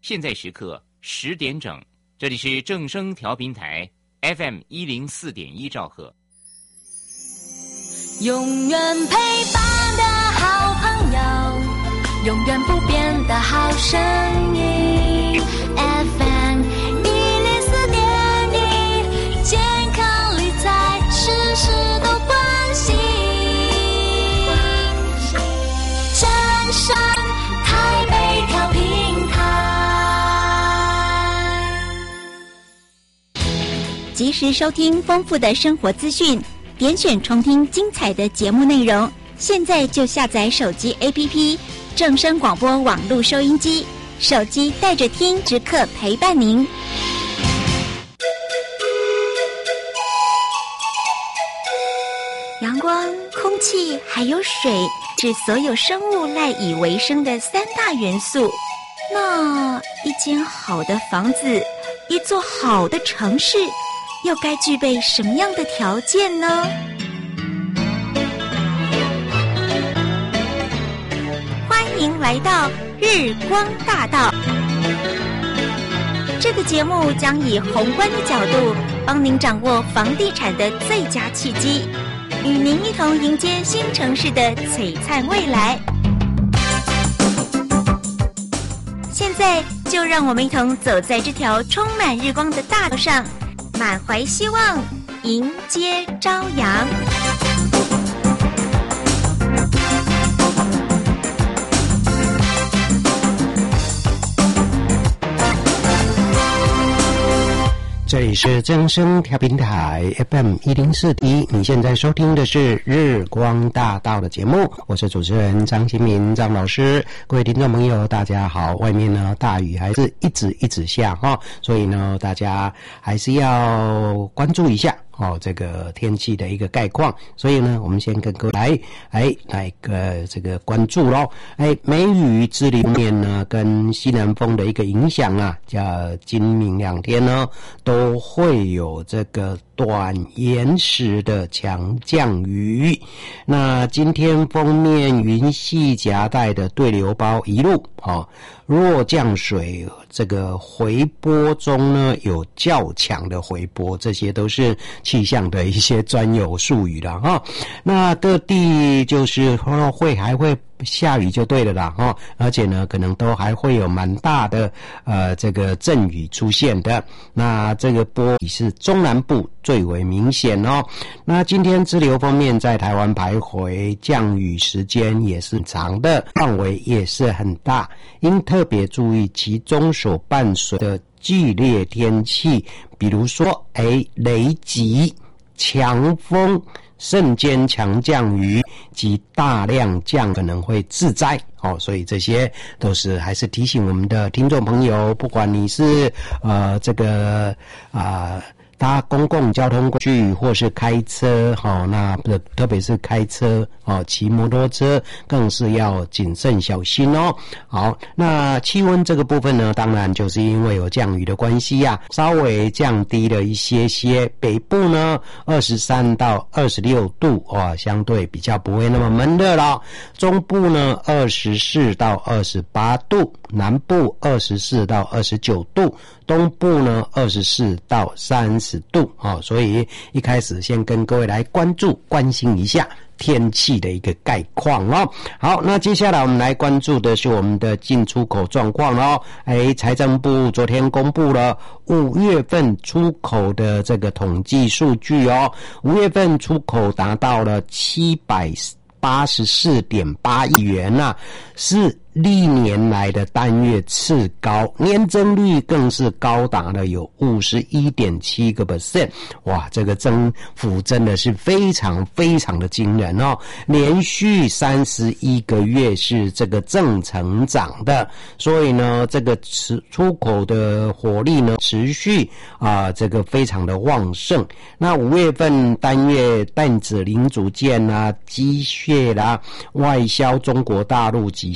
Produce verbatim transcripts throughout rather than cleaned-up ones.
现在时刻十点整，这里是正声调频台 F M 一零四点一兆赫。 永远陪伴的好朋友，永远不变的好声音 F M 一零四点一，健康理财事事都关心。正声台北调频台， 及时收听丰富的生活资讯，点选重听精彩的节目内容。现在就下载手机 A P P 正声广播网络收音机，手机带着听，时刻陪伴您。阳光、空气还有水是所有生物赖以为生的三大元素。那一间好的房子，一座好的城市，又该具备什么样的条件呢？欢迎来到日光大道。这个节目将以宏观的角度，帮您掌握房地产的最佳契机，与您一同迎接新城市的璀璨未来。现在就让我们一同走在这条充满日光的大道上，满怀希望，迎接朝阳。 这里是正声调频台 F M 一零四点一，你现在收听的是日光大道的节目，我是主持人张新民张老师。各位听众朋友大家好，外面呢大雨还是一直一直下哈，所以呢大家还是要关注一下哦，这个天气的一个概况，所以呢，我们先跟各位来，哎，来个这个关注咯。哎，梅雨之里面呢，跟西南风的一个影响啊，叫今明两天呢，都会有这个短延时的强降雨。那今天锋面云系夹带的对流包一路哦，弱降水这个回波中呢，有较强的回波，这些都是气象的一些专有术语了哈。那各地就是会还会下雨就对了啦哈，而且呢可能都还会有蛮大的呃这个阵雨出现的。那这个波是中南部最为明显哦。那今天支流方面在台湾徘徊，降雨时间也是长的，范围也是很大，应特别注意其中所伴随的剧烈天气，比如说哎雷击、强风、瞬间强降雨及大量降可能会致灾哦，所以这些都是还是提醒我们的听众朋友，不管你是呃这个啊。呃搭公共交通工具或是开车齁，那特别是开车齁，骑摩托车更是要谨慎小心哦。好，那气温这个部分呢，当然就是因为有降雨的关系啊，稍微降低了一些些。北部呢二十三到二十六度哇，相对比较不会那么闷热了。中部呢二十四到二十八度，南部二十四到二十九度，东部呢二十四到三十度哦，所以一开始先跟各位来关注关心一下天气的一个概况哦。好，那接下来我们来关注的是我们的进出口状况哦。哎，财政部昨天公布了五月份出口的这个统计数据哦，五月份出口达到了七百八十四点八亿元啊，是历年来的单月次高，年增率更是高达了有 百分之五十一点七 哇，这个增幅真的是非常非常的惊人哦，连续三十一个月是这个正成长的，所以呢这个出口的火力呢持续啊、呃、这个非常的旺盛。那五月份单月电子零组件啊、机械啦、外销中国大陆及香港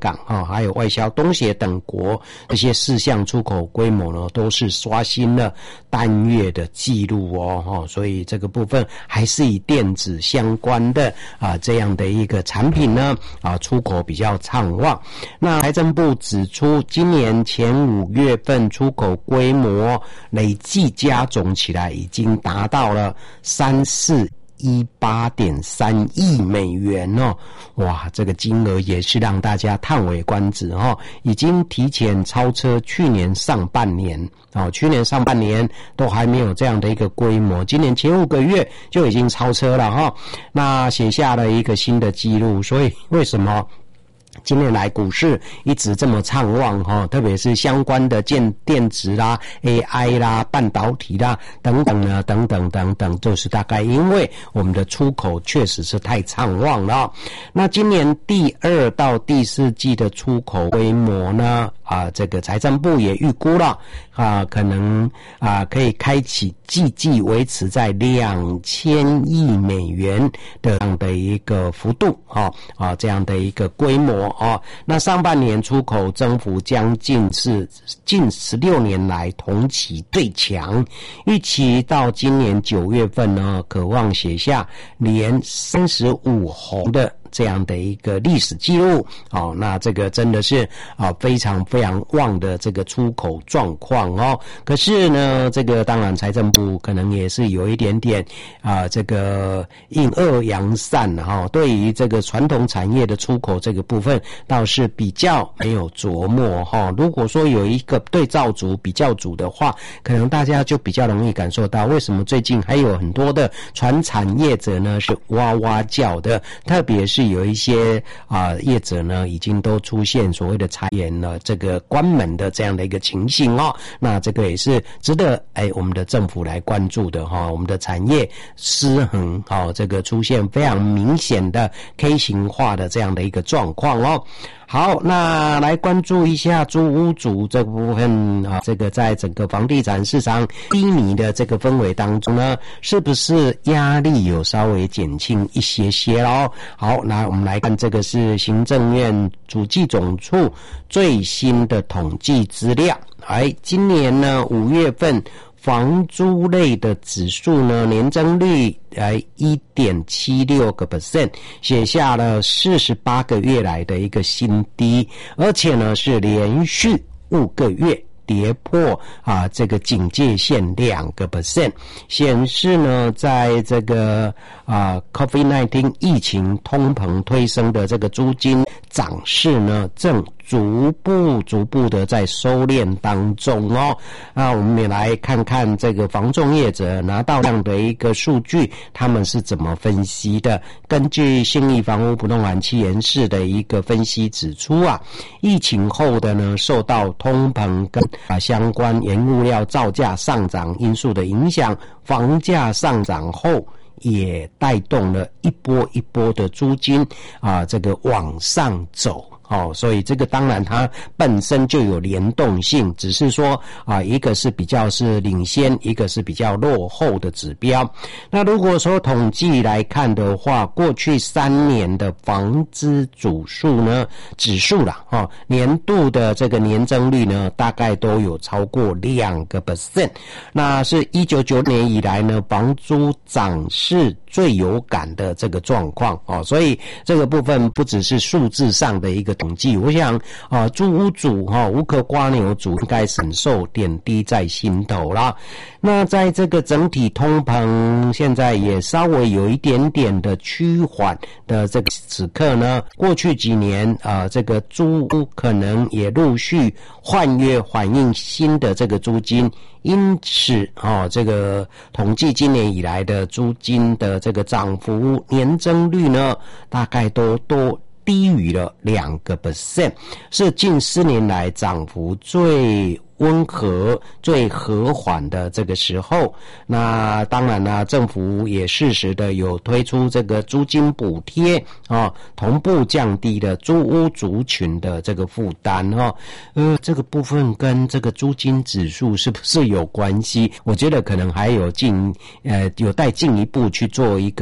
港啊，还有外销东协等国这些四项出口规模呢，都是刷新了单月的记录哦，哦，所以这个部分还是以电子相关的啊这样的一个产品呢啊出口比较畅旺。那财政部指出，今年前五月份出口规模累计加总起来已经达到了三四一八点三亿美元哦，哇，这个金额也是让大家叹为观止哦，已经提前超车去年上半年哦，去年上半年都还没有这样的一个规模，今年前五个月就已经超车了哈、哦，那写下了一个新的记录。所以为什么今年来股市一直这么畅旺哈，特别是相关的电电子啦、A I 啦、半导体啦等等呢，等等等等，就是大概因为我们的出口确实是太畅旺了。那今年第二到第四季的出口规模呢，啊，这个财政部也预估了啊，可能啊可以开启季季维持在两千亿美元的这样的一个幅度啊啊这样的一个规模。哦，那上半年出口增幅将近是近十六年来同期最强，预期到今年九月份呢，可望写下连三十五红的这样的一个历史记录。哦，那这个真的是啊非常非常旺的这个出口状况哦。可是呢，这个当然财政部可能也是有一点点啊这个阴恶阳善哈、哦，对于这个传统产业的出口这个部分倒是比较没有琢磨哈、哦。如果说有一个对照组比较组的话，可能大家就比较容易感受到为什么最近还有很多的传产业者呢是哇哇叫的，特别是是有一些啊、呃、业者呢，已经都出现所谓的裁员了，这个关门的这样的一个情形哦。那这个也是值得哎我们的政府来关注的哈、哦。我们的产业失衡哦，这个出现非常明显的 K 型化的这样的一个状况哦。好，那来关注一下租屋族这部分啊，这个在整个房地产市场低迷的这个氛围当中呢，是不是压力有稍微减轻一些些咯？好，那我们来看这个是行政院主计总处最新的统计资料。哎，今年呢五月份房租类的指数呢，年增率来 一点七六个 percent， 写下了四十八个月来的一个新低，而且呢是连续五个月跌破啊这个警戒线两个 percent， 显示呢在这个啊 COVID 十九 疫情通膨推升的这个租金涨势呢正逐步逐步的在收敛当中哦。那我们也来看看这个房仲业者拿到这样的一个数据，他们是怎么分析的。根据信义房屋不动产企研室的一个分析指出啊，疫情后的呢受到通膨跟啊相关原物料造价上涨因素的影响，房价上涨后也带动了一波一波的租金啊这个往上走。哦，所以这个当然它本身就有联动性，只是说啊，一个是比较是领先，一个是比较落后的指标。那如果说统计来看的话，过去三年的房资指数呢，指数啦，哦，年度的这个年增率呢，大概都有超过两个 percent。那是一九九年以来呢，房租涨势最有感的这个状况哦，所以这个部分不只是数字上的一个统计，我想啊，租屋主哈、哦、无壳瓜牛主应该深受点滴在心头啦。那在这个整体通膨现在也稍微有一点点的趋缓的这个此刻呢，过去几年啊、呃，这个租屋可能也陆续换约反映新的这个租金。因此哦，这个统计今年以来的租金的这个涨幅年增率呢，大概都都低于了两个 percent， 是近四年来涨幅最温和、最和缓的这个时候。那当然呢，政府也适时的有推出这个租金补贴啊、哦，同步降低了租屋族群的这个负担哦。呃，这个部分跟这个租金指数是不是有关系？我觉得可能还有进呃有待进一步去做一个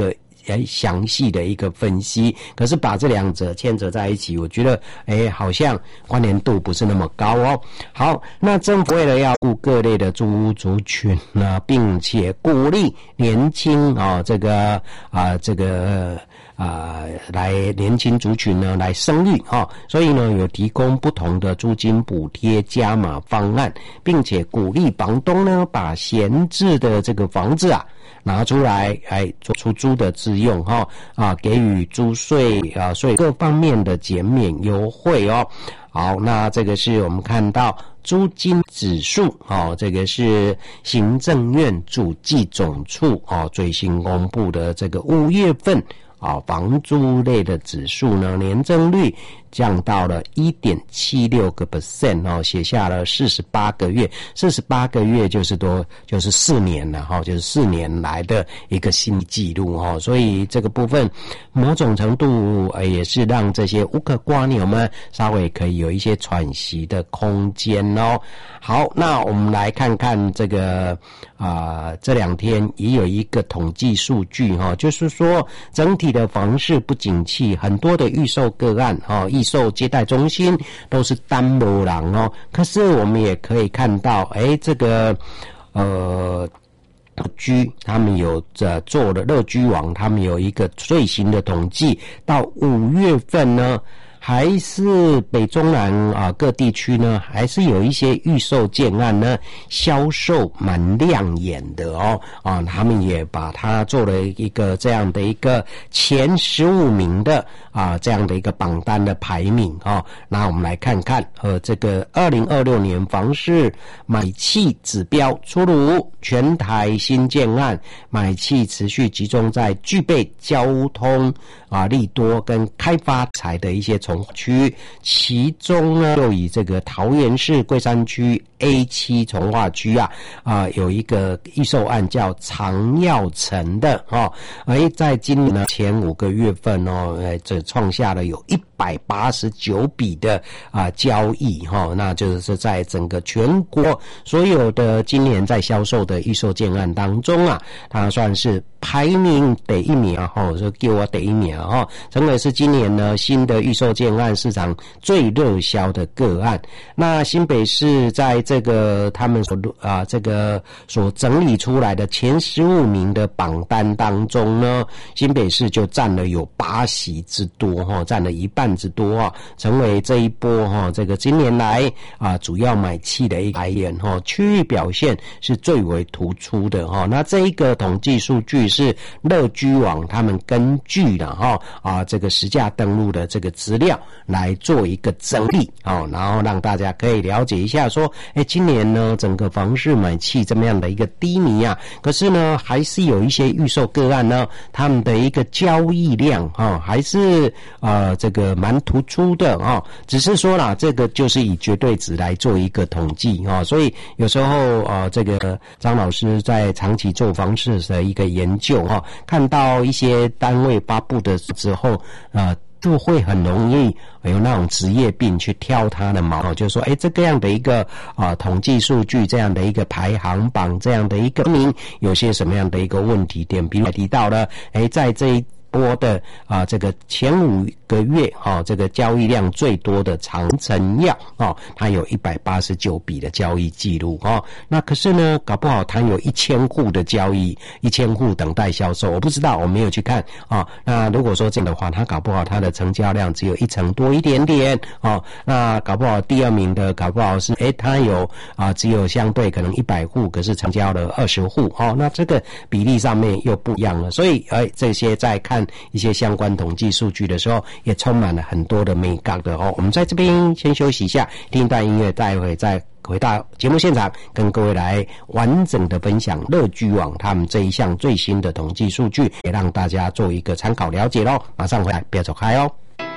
诶详细的一个分析。可是把这两者牵扯在一起，我觉得诶好像关联度不是那么高哦。好，那政府为了要顾各类的租屋族群呢，并且鼓励年轻啊、哦、这个啊、呃、这个啊、呃、来年轻族群呢来生育哈、哦，所以呢有提供不同的租金补贴加码方案，并且鼓励房东呢把闲置的这个房子啊拿出来来做出租的自用哈啊，给予租税啊税各方面的减免优惠哦。好，那这个是我们看到租金指数哦，这个是行政院主计总处哦最新公布的这个五月份啊房租类的指数呢，年增率降到了 一点七六个 percent 哦，写下了四十八个月，四十八个月就是多就是四年了哈、哦，就是四年来的一个新纪录哈、哦，所以这个部分某种程度呃也是让这些无壳瓜牛们稍微可以有一些喘息的空间哦。好，那我们来看看这个啊、呃、这两天也有一个统计数据哈、哦，就是说整体的房市不景气，很多的预售个案哈、哦。预售接待中心都是单无人哦，可是我们也可以看到，哎，这个呃，乐居他们有呃做了乐居网，他们有一个最新的统计，到五月份呢。还是北中南啊各地区呢，还是有一些预售建案呢，销售蛮亮眼的哦啊，他们也把它做了一个这样的一个前十五名的啊这样的一个榜单的排名啊。那我们来看看呃这个二零二六年房市买气指标出炉，全台新建案买气持续集中在具备交通啊利多跟开发财的一些从区，其中呢就以这个桃园市桂山区 A 七从化区啊啊、呃、有一个预售案叫长耀城的哦，而在今年呢前五个月份哦，呃这创下了有一百八十九笔的啊、呃、交易哈、哦，那就是在整个全国所有的今年在销售的预售建案当中啊，它算是排名第一名哈、哦，说给我第一名哈、哦，成为是今年呢新的预售建案市场最热销的个案。那新北市在这个他们所啊这个所整理出来的前十五名的榜单当中呢，新北市就占了有八席之多哈、哦，占了一半之多啊，成为这一波哈、哦、这个今年来啊主要买气的一个来源哈、哦，区域表现是最为突出的哈、哦。那这一个统计数据是乐居网他们根据的哈啊这个实价登录的这个资料来做一个整理哦，然后让大家可以了解一下说，哎，今年呢整个房市买气这么样的一个低迷啊，可是呢还是有一些预售个案呢，他们的一个交易量哈、哦、还是呃这个蛮突出的哦，只是说啦，这个就是以绝对值来做一个统计哈、哦，所以有时候呃这个张老师在长期做房市的一个研究哈、哦，看到一些单位发布的之后呃就会很容易有那种职业病去挑他的毛，就是说，哎，这个样的一个啊、呃、统计数据，这样的一个排行榜，这样的一个名，有些什么样的一个问题点？比如提到了，哎，在这一波的啊这个前五个月哈、哦，这个交易量最多的长城药哦，它有一百八十九笔的交易记录哦。那可是呢，搞不好它有一千户的交易，一千户等待销售，我不知道，我没有去看啊、哦。那如果说这样的话，它搞不好它的成交量只有一成多一点点哦。那搞不好第二名的搞不好是诶它有啊只有相对可能一百户，可是成交了二十户哦。那这个比例上面又不一样了，所以诶这些在看一些相关统计数据的时候，也充满了很多的美感的哦。我们在这边先休息一下，听一段音乐，待会再回到节目现场，跟各位来完整的分享乐居网他们这一项最新的统计数据，也让大家做一个参考了解咯。马上回来，不要走开哦。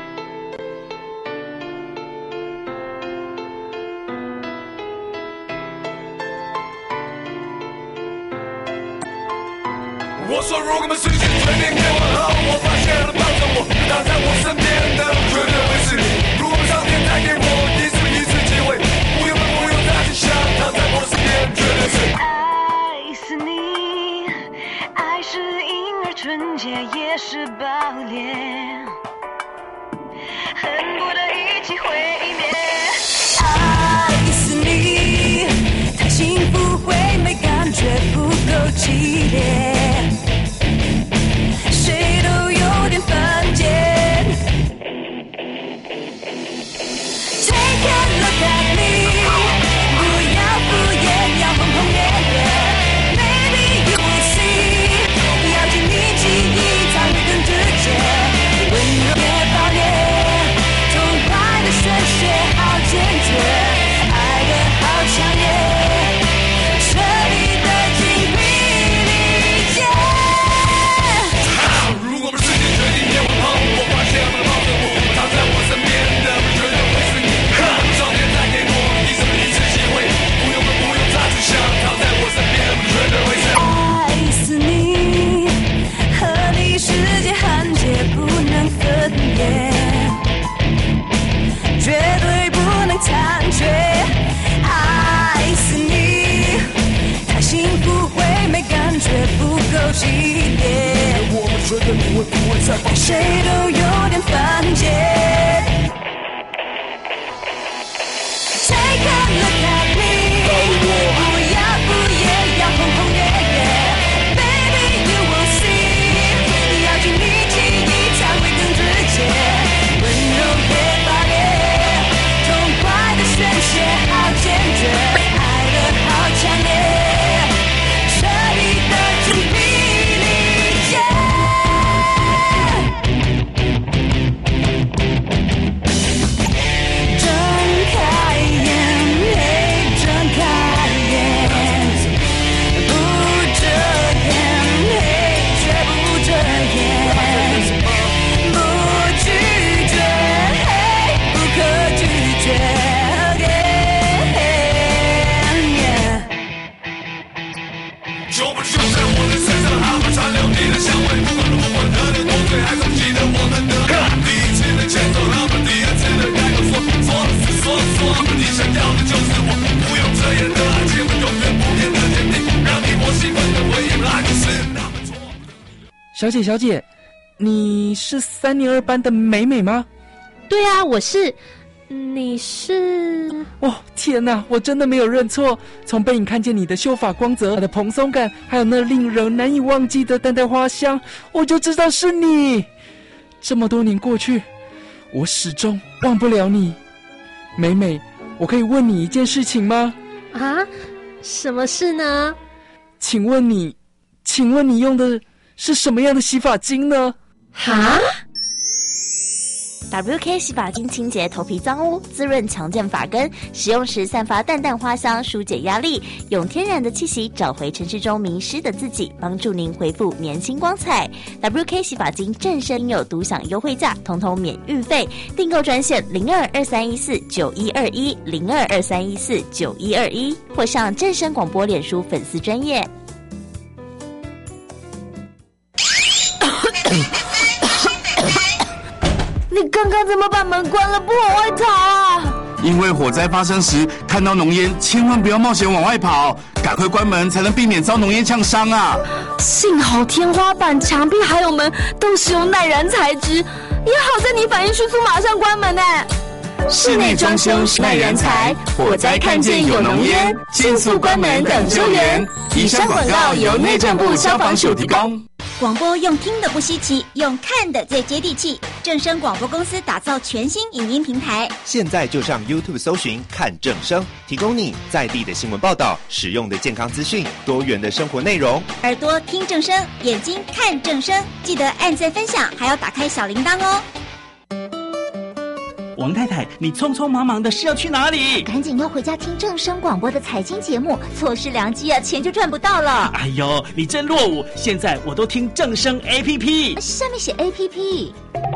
我说如果没事情随便给我好，我发现了抱着我躺在我身边的绝对会是你。如果上天再给我一次一次机会，不用不用再去想，躺在我身边绝对是爱死你，爱是婴儿纯洁，也是谁都有点犯贱。Take a look at me， 不要不也要轰轰烈烈 ，Baby you will see， 要经历记忆才会更直接，温柔越爆裂，痛快的宣泄好坚决，爱的好强烈，彻底的精疲力竭。睁开眼，嘿，睁开眼，不遮掩，嘿，绝不遮掩，不拒绝，嘿，不可拒绝。 就不就在我的身上，还会残留你的香味。不管如何喝得多醉，还总记得我们的第一次的牵手，那么第二次的开口说，说的是说说，你想要的就是我，不用遮掩的爱情，永远不变的坚定，让你我兴奋的回应，爱就是那么错。 小姐，小姐，你是三年二班的美美吗？ 对啊，我是。你是？ 哦，天哪，我真的没有认错。从背影看见你的秀发光泽，它的蓬松感，还有那令人难以忘记的淡淡花香，我就知道是你。这么多年过去，我始终忘不了你。美美，我可以问你一件事情吗？ 啊？什么事呢？ 请问你，请问你用的是什么样的洗发精呢？ 哈 ？W K 洗发精清洁头皮脏污，滋润强健发根，使用时散发淡淡花香，疏解压力，用天然的气息找回城市中迷失的自己，帮助您恢复年轻光彩。W K 洗发精正身有独享优惠价，通通免运费，订购专线零二二三一四九一二一零二二三一四九一二一，或上正声广播脸书粉丝专页。 你刚刚怎么把门关了不往外逃啊？ 因为火灾发生时看到浓烟，千万不要冒险往外跑，赶快关门才能避免遭浓烟呛伤啊！ 幸好天花板、墙壁还有门都使用耐燃材质，也好在你反应迅速，马上关门呢。 室内装修耐燃材，火灾看见有浓烟，迅速关门等救援。以上广告由内政部消防署提供。 广播用听的不稀奇，用看的最接地气。正声广播公司打造全新影音平台， 现在就上 YouTube 搜寻看正声，提供你在地的新闻报道、实用的健康资讯、多元的生活内容。 耳朵听正声，眼睛看正声，记得按赞分享，还要打开小铃铛哦。 王太太，你匆匆忙忙的是要去哪里？ 赶紧要回家听正声广播的财经节目，错失良机啊，钱就赚不到了。 哎呦，你真落伍！现在我都听正声 A P P， 上面写 A P P。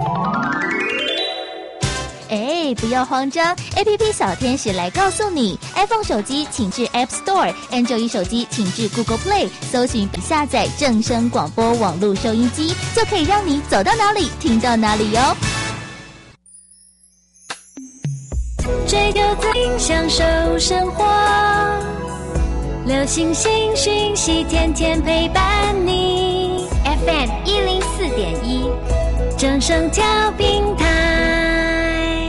哎，不要慌张 ，A P P 小天使来告诉你 ，iPhone 手机请至 App Store，Android 手机请至 Google Play， 搜寻并下载正声广播网络收音机，就可以让你走到哪里听到哪里哟。 追求自信，享受生活，流星星讯息，天天陪伴你。F M 一零四点一，正声调频台。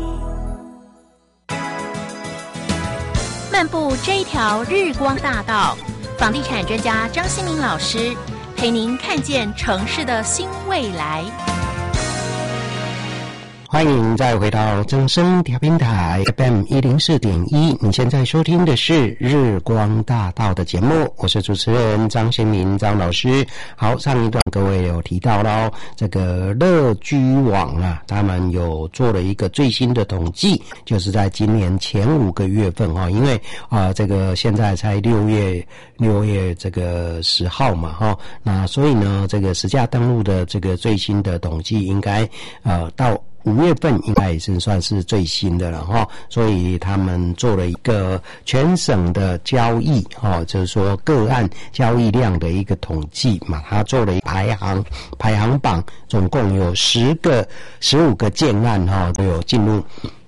漫步这一条日光大道，房地产专家张新民老师陪您看见城市的新未来。 欢迎再回到正声调频台 F M 一零四点一，你现在收听的是日光大道的节目，我是主持人张先民张老师。好，上一段各位有提到了这个乐居网啊，他们有做了一个最新的统计，就是在今年前五个月份哈，因为啊、呃、这个现在才六月六月这个十号嘛哈，那所以呢这个实价登录的这个最新的统计应该呃到五月份应该也是算是最新的了哈，所以他们做了一个全省的交易哈，就是说个案交易量的一个统计嘛，他做了一排行排行榜，总共有十个十五个建案哈都有进入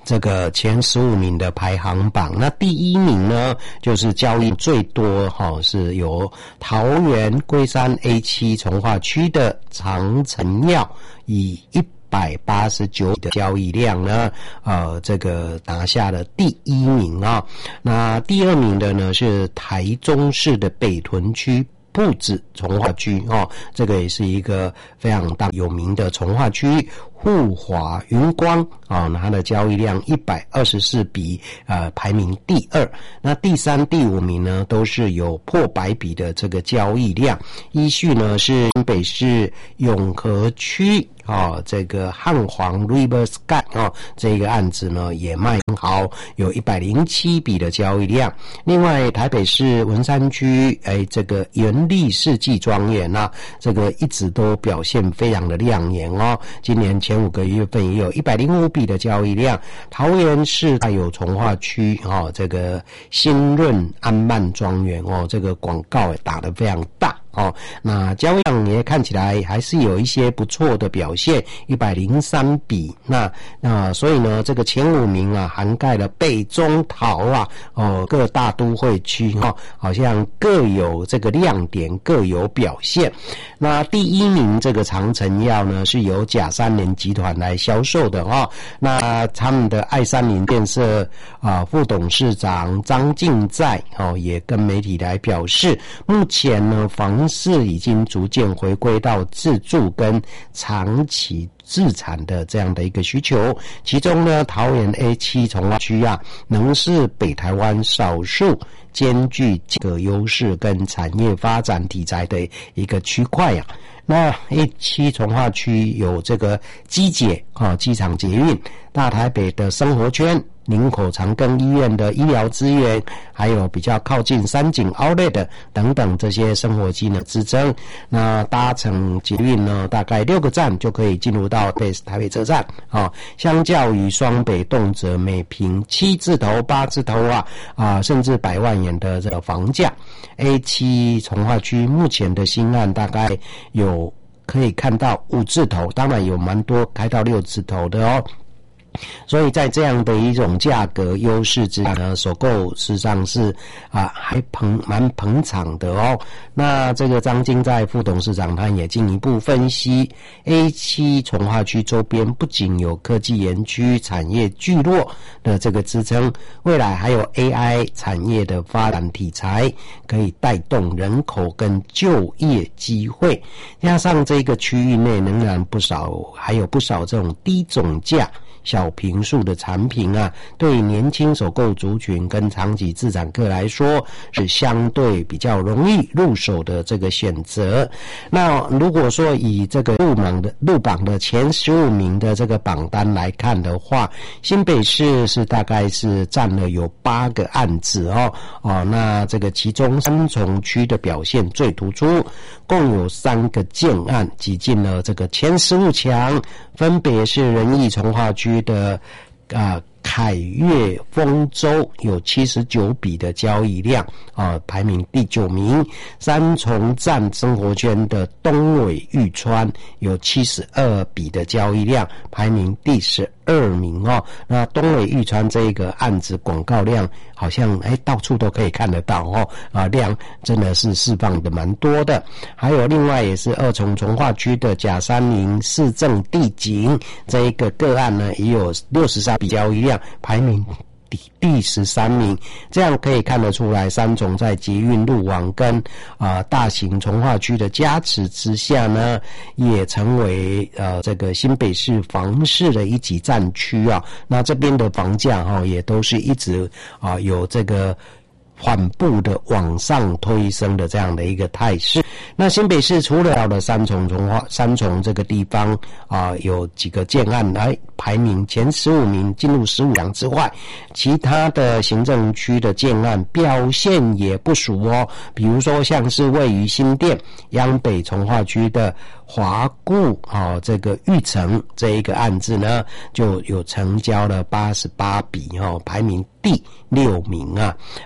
这个前十五名的排行榜。那第一名呢，就是交易最多哈、哦，是由桃园龟山 A 七 从化区的长城药以一百八十九的交易量呢，呃，这个拿下了第一名啊。那第二名的呢是台中市的北屯区埔子从化区哦，这个也是一个非常大有名的从化区。富华云光啊、哦，它的交易量一百二十四笔，呃，排名第二。那第三、第五名呢，都是有破百笔的这个交易量。依序呢是新北市永和区啊、哦，这个汉皇 River Sky 啊、哦，这个案子呢也卖很好，有一百零七笔的交易量。另外，台北市文山区，哎，这个元利世纪庄园啊，这个一直都表现非常的亮眼哦。今年前五个月份也有一百零五笔的交易量。桃园市还有从化区哦，这个新润安曼庄园哦，这个广告也打得非常大哦。那交易量也看起来还是有一些不错的表现，一百零三笔。那那所以呢，这个前五名啊，涵盖了北中桃啊哦各大都会区哈、哦，好像各有这个亮点，各有表现。那第一名这个长城药呢，是由甲三联集团来销售的哈、哦。那他们的爱三菱建设啊副董事长张敬在哦，也跟媒体来表示，目前呢房市已经逐渐回归到自住跟长期自产的这样的一个需求。其中呢，桃园 A 七 从化区啊，能是北台湾少数兼具这个优势跟产业发展题材的一个区块啊。那 A 七 从化区有这个机捷啊，机场捷运、大台北的生活圈、林口长庚医院的医疗资源，还有比较靠近三井 Outlet 等等这些生活机能支撑。那搭乘捷运呢，大概六个站就可以进入到台北车站啊。相较于双北动辄每坪七字头、八字头啊啊，甚至百万元的这个房价 ，A 七 从化区目前的新案大概有可以看到五字头，当然有蛮多开到六字头的哦。所以在这样的一种价格优势之下呢，首购事实上是啊还捧蛮捧场的哦。那这个张金在副董事长他也进一步分析 ，A 七 从化区周边不仅有科技园区产业聚落的这个支撑，未来还有 A I 产业的发展题材，可以带动人口跟就业机会。加上这个区域内仍然不少，还有不少这种低总价小坪数的产品啊，对年轻首购族群跟长期自产客来说是相对比较容易入手的这个选择。那如果说以这个入榜的入榜的前十五名的这个榜单来看的话，新北市是大概是占了有八个案子哦哦，那这个其中三重区的表现最突出，共有三个建案挤进了这个前十五强，分别是仁义从化区的啊凯悦丰州有七十九笔的交易量啊，排名第九名；三重站生活圈的东尾玉川有七十二笔的交易量，排名第十二名哦。那东尾玉川这个案子广告量好像哎到处都可以看得到哦，啊量真的是释放的蛮多的。还有另外也是二重从化区的甲三零市政地景这一个个案呢，也有六十三笔交易量，排名第第十三名。这样可以看得出来，三重在捷运路网跟啊、呃、大型从化区的加持之下呢，也成为呃这个新北市房市的一级战区啊。那这边的房价哈、哦、也都是一直啊、呃、有这个缓步的往上推升的这样的一个态势。那新北市除了了三重从化三重这个地方啊、呃、有几个建案来排名前十五名进入十五强之外，其他的行政区的建案表现也不俗哦。比如说像是位于新店央北从化区的华固啊、哦、这个玉成这一个案子呢，就有成交了八十八笔哦，排名第六名啊。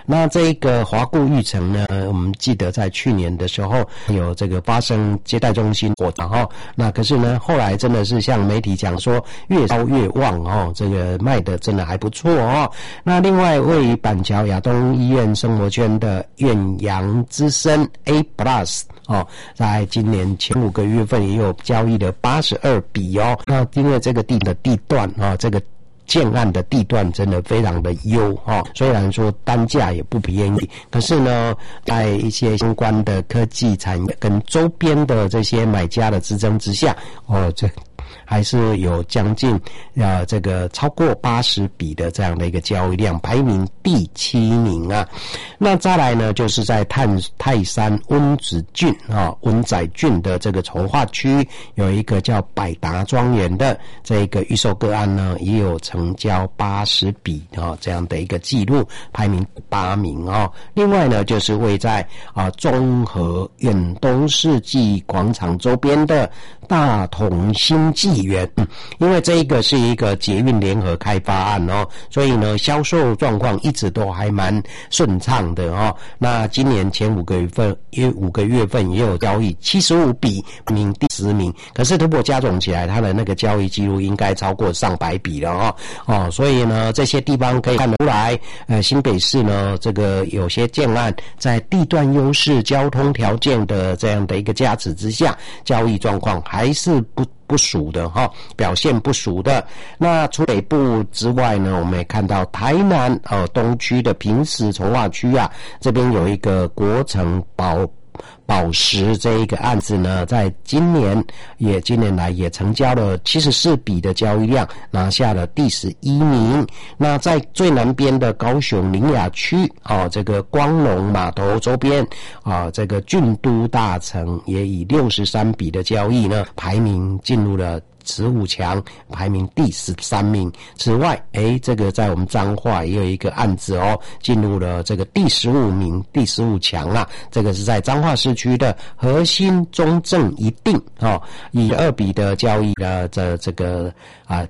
那这个华固育成呢，我们记得在去年的时候有这个发生接待中心火灾哈，那可是呢后来真的是像媒体讲说越烧越旺哦，这个卖的真的还不错哦。那另外位于板桥亚东医院生活圈的远洋之声 A Plus 哦，在今年前五个月份也有交易了八十二笔哦。那因为这个地的地段啊、哦，这个建案的地段真的非常的优哈、哦，虽然说单价也不便宜，可是呢，在一些相关的科技产业跟周边的这些买家的支撑之下，哦，这还是有将近呃这个超过八十笔的这样的一个交易量，排名第七名啊。那再来呢，就是在泰泰山温子郡啊温仔郡的这个从化区有一个叫百达庄园的这个预售个案呢，也有成交八十笔啊这样的一个记录，排名八名啊。另外呢，就是位在啊中和远东世纪广场周边的大同新纪元，嗯，因为这一个是一个捷运联合开发案哦，所以呢销售状况一直都还蛮顺畅的哦。那今年前五个月份，约五个月份也有交易七十五笔，名第十名。可是如果加总起来，它的那个交易记录应该超过上百笔了哦哦，所以呢这些地方可以看得出来，呃新北市呢这个有些建案在地段优势、交通条件的这样的一个加持之下，交易状况还是不不俗的哈，表现不俗的。那除北部之外呢，我们也看到台南哦东区的平石从化区啊，这边有一个国城宝宝石这一个案子呢，在今年也今年来也成交了七十四笔的交易量，拿下了第十一名。那在最南边的高雄苓雅区哦，这个光荣码头周边啊，这个郡都大城也以六十三笔的交易呢，排名进入了十五强，排名第十三名。此外，诶，这个在我们彰化也有一个案子哦，进入了这个第十五名，第十五强啦。这个是在彰化市区的核心中正一定哦，以二笔的交易的这这个啊。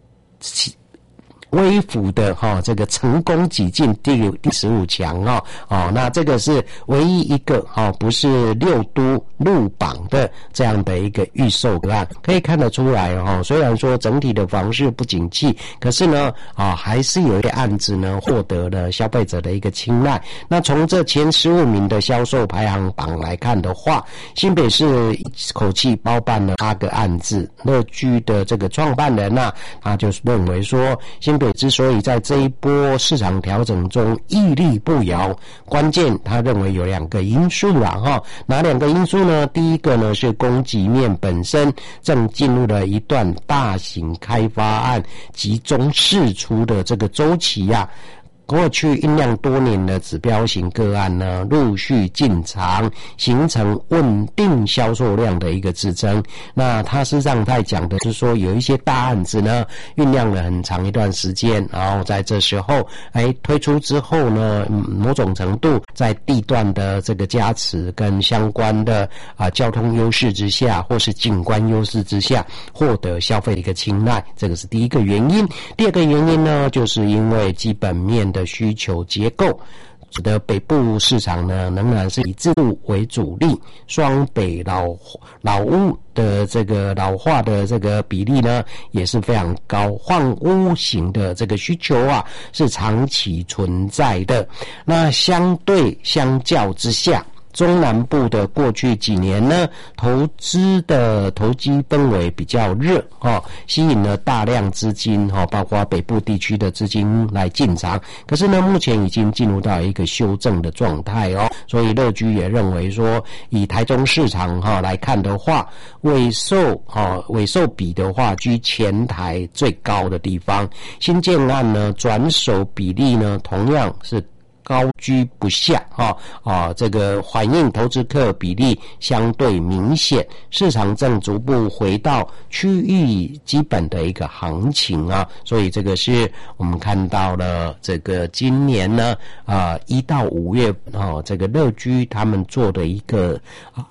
微幅的哈、哦，这个成功挤进第第十五强哦哦，那这个是唯一一个哈、哦，不是六都入榜的这样的一个预售个案，可以看得出来哈、哦。虽然说整体的房市不景气，可是呢啊、哦，还是有一些案子呢获得了消费者的一个青睐。那从这前十五名的销售排行榜来看的话，新北市一口气包办了八个案子。乐居的这个创办人啊，他就认为说，新北之所以在这一波市场调整中屹立不摇，关键他认为有两个因素啦哈，哪两个因素呢？第一个呢是供给面本身正进入了一段大型开发案集中释出的这个周期啊。过去酝酿多年的指标型个案呢，陆续进场，形成稳定销售量的一个支撑。那他事实上在讲的是说，有一些大案子呢，酝酿了很长一段时间，然后在这时候，哎，推出之后呢，嗯、某种程度在地段的这个加持跟相关的啊交通优势之下，或是景观优势之下，获得消费的一个青睐，这个是第一个原因。第二个原因呢，就是因为基本面的需求结构，使得北部市场呢仍然是以自住为主力，双北老老屋的这个老化的这个比例呢也是非常高，换屋型的这个需求啊是长期存在的。那相对相较之下，中南部的过去几年呢，投资的投机氛围比较热哦，吸引了大量资金哦，包括北部地区的资金来进场。可是呢，目前已经进入到一个修正的状态哦，所以乐居也认为说，以台中市场哈、哦、来看的话，尾售哦尾售比的话居全台最高的地方，新建案呢转手比例呢同样是高居不下啊啊！这个反映投资客比例相对明显，市场正逐步回到区域基本的一个行情啊，所以这个是我们看到了这个今年呢啊一到五月啊，这个乐居他们做的一个啊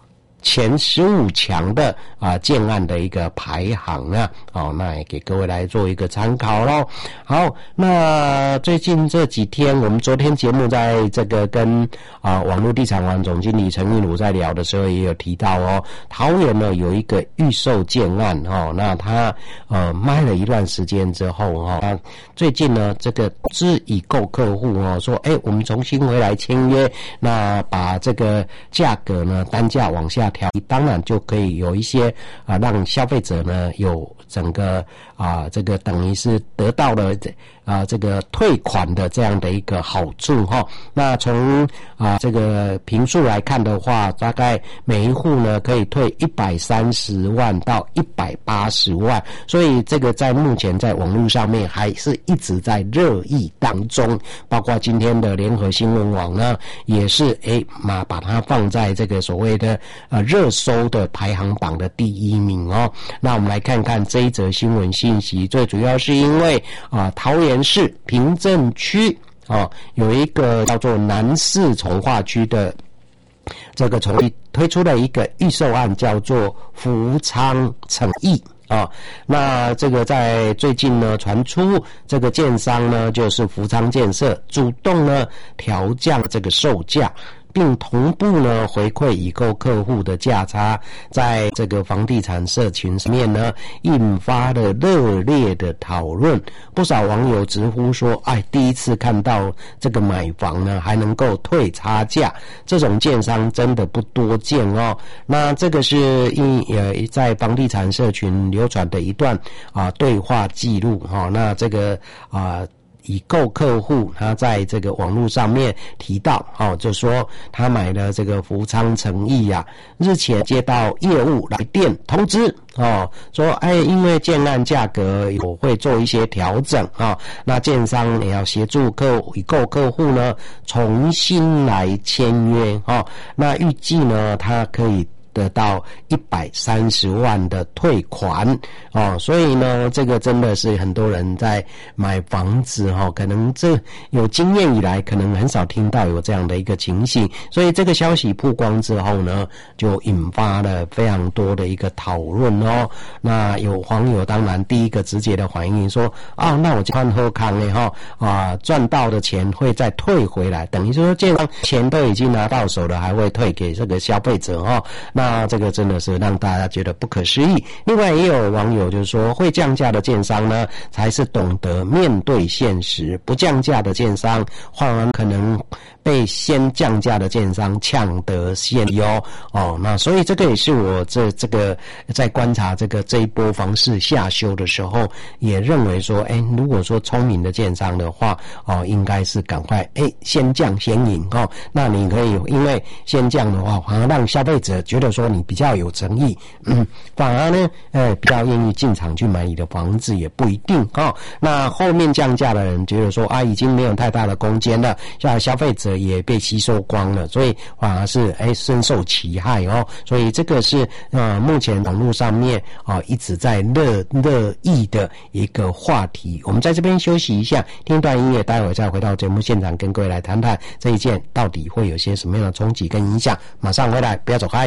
前十五强的啊建案的一个排行啊，哦，那也给各位来做一个参考咯。好，那最近这几天，我们昨天节目在这个跟啊网络地产王总经理陈韵如在聊的时候，也有提到哦，桃园呢有一个预售建案哦，那他呃卖了一段时间之后哦，他最近呢这个资已购客户哦说，哎，我们重新回来签约，那把这个价格呢单价往下调，当然就可以有一些啊让消费者呢有整个啊这个等于是得到了啊这个退款的这样的一个好处哈。那从啊这个坪数来看的话，大概每一户呢可以退一百三十万到一百八十万，所以这个在目前在网络上面还是一直在热议当中，包括今天的联合新闻网呢也是诶嘛把它放在这个所谓的呃热搜的排行榜的第一名哦。那我们来看看这一则新闻信息，最主要是因为啊桃园市平镇区哦有一个叫做南市重划区的这个从推出了一个预售案，叫做福昌诚意啊，那这个在最近呢传出这个建商呢就是福昌建设主动呢调降这个售价，并同步呢回馈已购客户的价差，在这个房地产社群上面呢引发了热烈的讨论。不少网友直呼说，哎，第一次看到这个买房呢还能够退差价，这种建商真的不多见哦。那这个是一呃在房地产社群流传的一段啊对话记录哈、哦。那这个啊已购客户他在这个网络上面提到哦，就说他买了这个福昌诚意啊，日前接到业务来电通知哦，说哎，因为建案价格有会做一些调整啊、哦，那建商也要协助客已购客户呢重新来签约哦，那预计呢他可以得到一百三十万的退款哦，所以呢，这个真的是很多人在买房子哈、哦，可能这有经验以来，可能很少听到有这样的一个情形，所以这个消息曝光之后呢，就引发了非常多的一个讨论哦。那有网友当然第一个直接的反应说啊，那我就看后康嘞哈啊，赚到的钱会再退回来，等于说建商钱都已经拿到手了，还会退给这个消费者哈、哦。那那这个真的是让大家觉得不可思议。另外也有网友就是说，会降价的建商呢，才是懂得面对现实；不降价的建商，反而可能被先降价的建商抢得先优哦。那所以这个也是我这这个在观察这个这一波房市下修的时候，也认为说，哎，如果说聪明的建商的话，哦，应该是赶快哎先降先赢哦。那你可以因为先降的话，反而让消费者觉得说你比较有诚意，嗯，反而呢，呃，比较愿意进场去买你的房子也不一定哦。那后面降价的人觉得说啊，已经没有太大的空间了，像消费者也被吸收光了，所以反而是哎深受其害哦。所以这个是呃目前网络上面啊、呃、一直在热热议的一个话题。我们在这边休息一下，听段音乐，待会再回到节目现场，跟各位来谈谈这一件到底会有些什么样的冲击跟影响。马上回来，不要走开。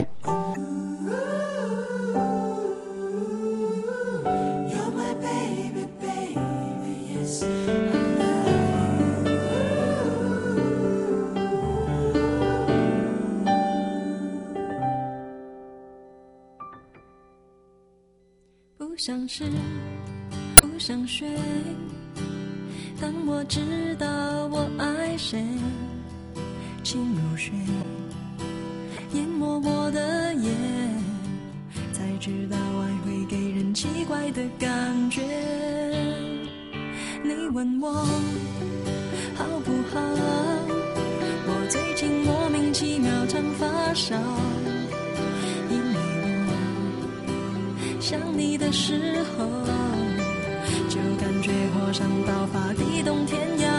不想吃，不想睡，当我知道我爱谁，请入睡，淹没我的夜，才知道爱会给人奇怪的感觉。你问我好不好，我最近莫名其妙常发烧，因为我想你的时候，就感觉火山爆发，地动天摇。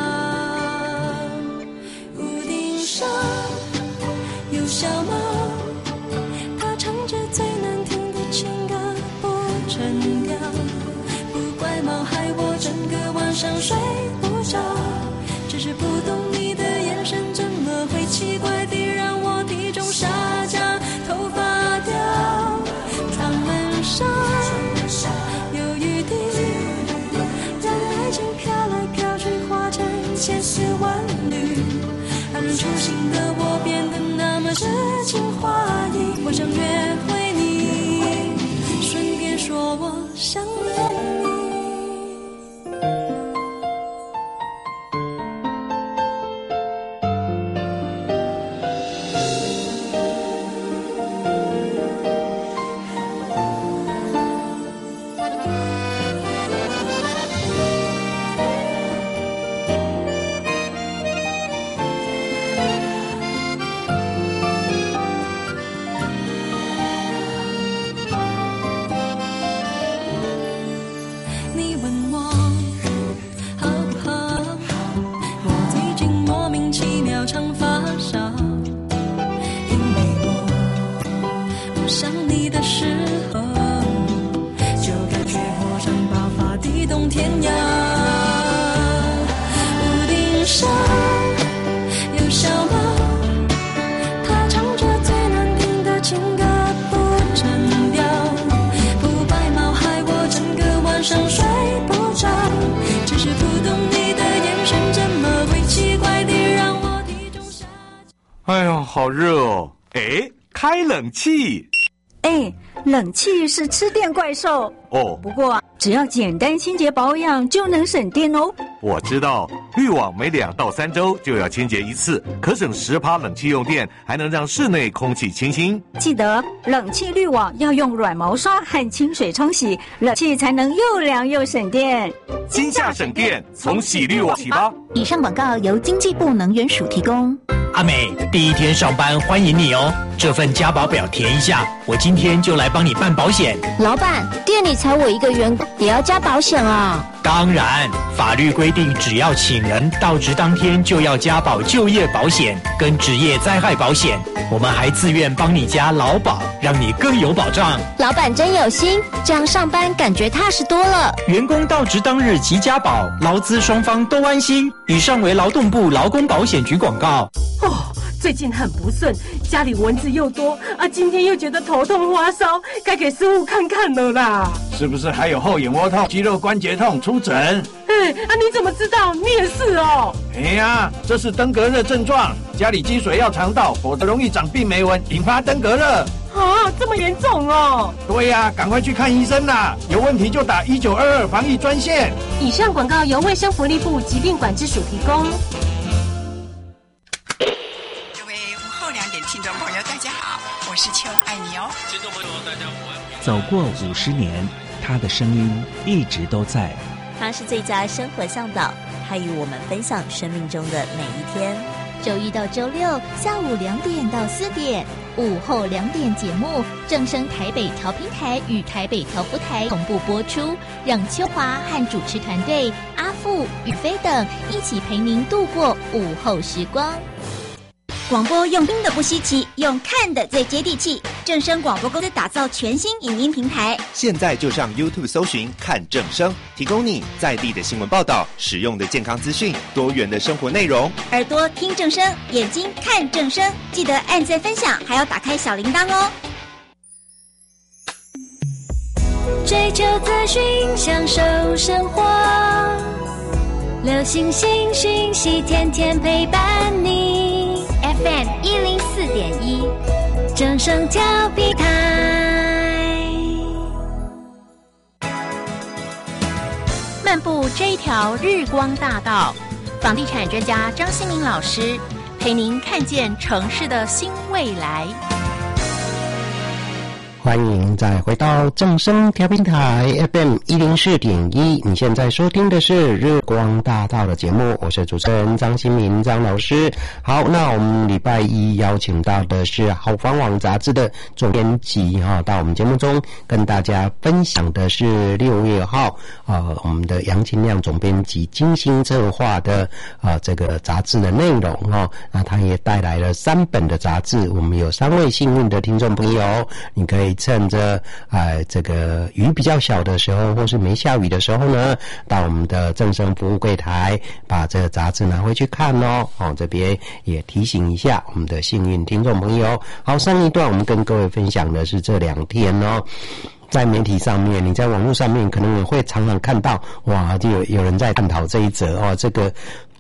屋顶上有小猫，它唱着最难听的情歌，不成调。不怪猫害我整个晚上睡不着，只是不懂你的眼神怎么会奇怪地让我体重下降，头发掉。 日初醒的我变得那么诗情画意，我想约会你，顺便说我想念你。 哎呦，好热哦！哎，开冷气。 哎，冷气是吃电怪兽哦。 不过只要简单清洁保养就能省电哦。 我知道，滤网每两到三周就要清洁一次，可省十趴冷气用电，还能让室内空气清新。 记得冷气滤网要用软毛刷和清水冲洗，冷气才能又凉又省电。 今夏省电，从洗滤网起吧。 以上广告由经济部能源署提供。 阿美，第一天上班欢迎你哦！这份加保表填一下，我今天就来帮你办保险。 老板，店里才我一个员工，也要加保险啊？ 当然，法律规定，只要请人到职当天就要加保就业保险跟职业灾害保险。我们还自愿帮你加劳保，让你更有保障。 老板真有心，这样上班感觉踏实多了。 员工到职当日即加保，劳资双方都安心。以上为劳动部劳工保险局广告。 哦，最近很不顺，家里蚊子又多啊，今天又觉得头痛发烧，该给师傅看看了啦。 是不是还有后眼窝痛、肌肉关节痛？出诊。 哎，啊，你怎么知道？你也是哦。 哎呀，这是登革热症状，家里积水要常倒，否则容易长病媒蚊，引发登革热。 啊，这么严重哦！ 对呀、啊，赶快去看医生啦！有问题就打一九二二防疫专线。 以上广告由卫生福利部疾病管制署提供。 各位午后两点听众朋友，大家好，我是邱爱你哦。 听众朋友，大家好。 走过五十年，他的声音一直都在。 他是最佳生活向导，他与我们分享生命中的每一天。 周一到周六下午两点到四点，午后两点节目正声台北调频台与台北调布台同步播出，让秋华和主持团队阿富、宇飞等一起陪您度过午后时光。 广播用听的不稀奇，用看的最接地气。正声广播公司打造全新影音平台， 现在就上 YouTube 搜寻看正声，提供你在地的新闻报道、实用的健康资讯、多元的生活内容。 耳朵听正声，眼睛看正声，记得按赞分享，还要打开小铃铛哦。 追求资讯，享受生活，流行新讯息，天天陪伴你。 F M 一零四点一， 正声调频台。 漫步这一条日光大道，房地产专家张新民老师陪您看见城市的新未来。 欢迎再回到正声调频台 F M 一零四点一，你现在收听的是日光大道的节目，我是主持人张新民张老师。好，那我们礼拜一邀请到的是好房网杂志的总编辑哈，到我们节目中跟大家分享的是六月号啊，我们的杨清亮总编辑精心策划的啊这个杂志的内容哈，那他也带来了三本的杂志，我们有三位幸运的听众朋友，你可以趁着呃这个雨比较小的时候，或是没下雨的时候呢，到我们的正声服务柜台把这个杂志拿回去看哦。哦，这边也提醒一下我们的幸运听众朋友。好，上一段我们跟各位分享的是这两天哦。在媒体上面，你在网络上面可能也会常常看到，哇，就有有人在探讨这一则哦，这个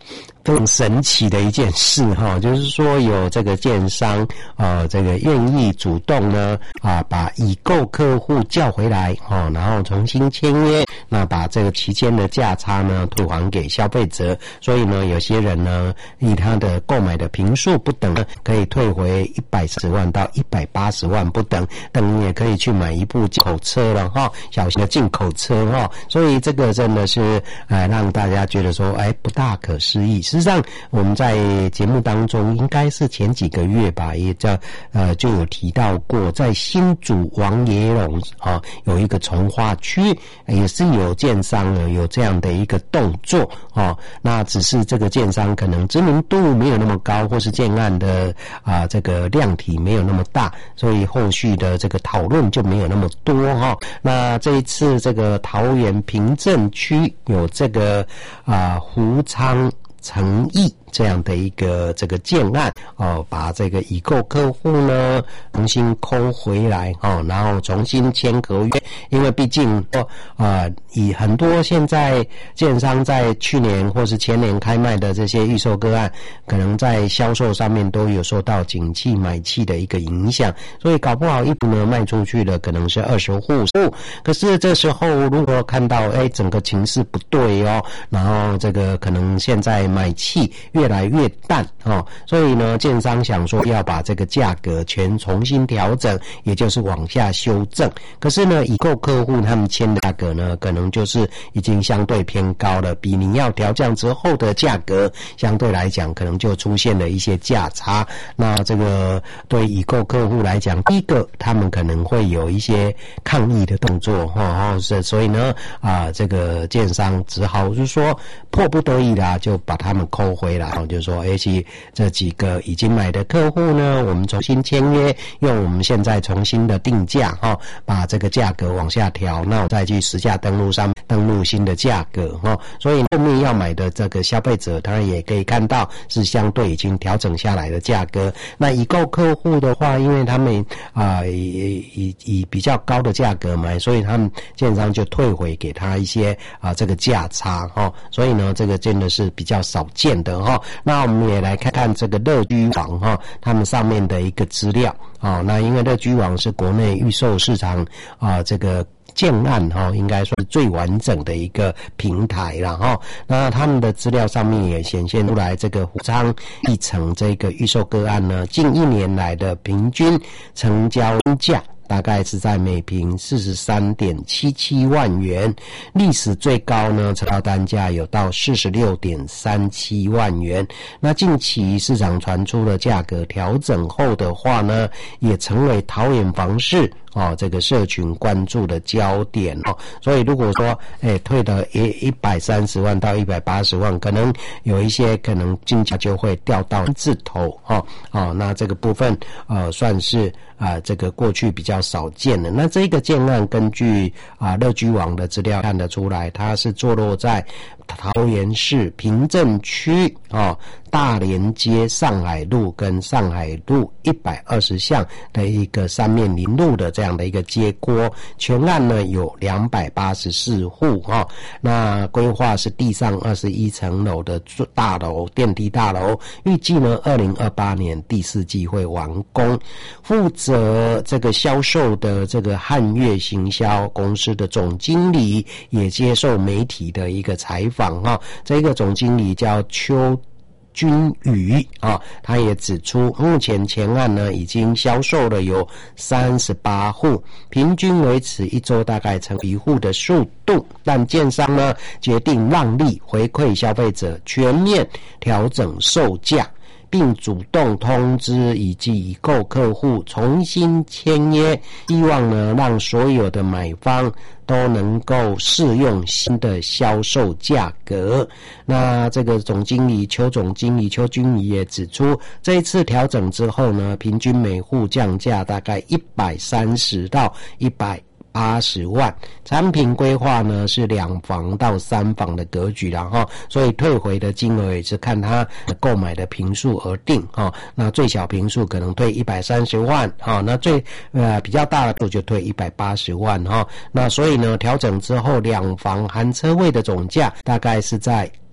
更神奇的一件事哈，就是说有这个建商呃这个愿意主动呢啊把已购客户叫回来哈，然后重新签约，那把这个期间的价差呢退还给消费者，所以呢有些人呢以他的购买的坪数不等，可以退回一百四十万到一百八十万不等，等于也可以去买一部进口车了哈，小型的进口车哈，所以这个真的是呃让大家觉得说哎不大可思议。事实上我们在节目当中应该是前几个月吧，也叫呃就有提到过，在新竹王爷垄啊有一个从化区也是有建商呢有这样的一个动作哦，那只是这个建商可能知名度没有那么高，或是建案的啊、呃、这个量体没有那么大，所以后续的这个讨论就没有那么多哈、哦。那这一次这个桃园平镇区有这个啊、呃、胡昌诚毅这样的一个这个建案哦，把这个已购客户呢重新抠回来哦，然后重新签合约，因为毕竟哦呃以很多现在建商在去年或是前年开卖的这些预售个案，可能在销售上面都有受到景气买气的一个影响，所以搞不好一步呢卖出去的可能是二十户，可是这时候如果看到哎整个情势不对哦，然后这个可能现在买气越来越淡哦，所以呢建商想说要把这个价格全重新调整，也就是往下修正，可是呢已购客户他们签的价格呢可能就是已经相对偏高了，比你要调降之后的价格相对来讲可能就出现了一些价差，那这个对已购客户来讲，第一个他们可能会有一些抗议的动作哈、哦，是所以呢啊这个建商只好就是说迫不得已啦就把他们扣回来，就是说哎其这几个已经买的客户呢我们重新签约，用我们现在重新的定价哈、哦，把这个价格往下调，那我再去实价登录上登录新的价格哈、哦，所以后面要买的这个消费者当然也可以看到是相对已经调整下来的价格。那已购客户的话，因为他们啊、呃、以以以比较高的价格买，所以他们建商就退回给他一些啊、呃、这个价差哈、哦，所以呢这个真的是比较少见的哈、哦。那我们也来看看这个乐居网哈、哦，他们上面的一个资料啊、哦。那因为乐居网是国内预售市场啊、呃、这个建案哈、哦，应该说是最完整的一个平台了哈、哦。那他们的资料上面也显现出来，这个胡昌一城这个预售个案呢，近一年来的平均成交价大概是在每坪 四十三点七七万元，历史最高呢成交单价有到 四十六点三七万元。那近期市场传出的价格调整后的话呢，也成为桃园房市哦这个社群关注的焦点哦。所以如果说哎退的一百三十万到一百八十万，可能有一些可能金价就会掉到字头哦哦，那这个部分呃算是啊、呃、这个过去比较少见的。那这个建案根据啊乐居网的资料看得出来，它是坐落在桃园市平镇区啊、哦、大连街上海路跟上海路一百二十巷的一个三面临路的这样的一个街廓，全案呢有两百八十四户哈、哦。那规划是地上二十一层楼的大楼电梯大楼，预计呢二零二八年第四季会完工。负责这个销售的这个汉月行销公司的总经理也接受媒体的一个采访哈，这个总经理叫邱君宇啊，他也指出，目前前案呢已经销售了有三十八户，平均维持一周大概成一户的速度，但建商呢决定让利回馈消费者，全面调整售价，并主动通知以及已购客户重新签约，希望呢让所有的买方都能够适用新的销售价格。那这个总经理邱总经理邱君仪也指出，这一次调整之后呢，平均每户降价大概一百三十到一百八十万，产品规划呢是两房到三房的格局啦哈，所以退回的金额也是看他购买的坪数而定哈。那最小坪数可能退一百三十万哈，那最呃比较大的就退一百八十万哈。那所以呢，调整之后两房含车位的总价大概是在一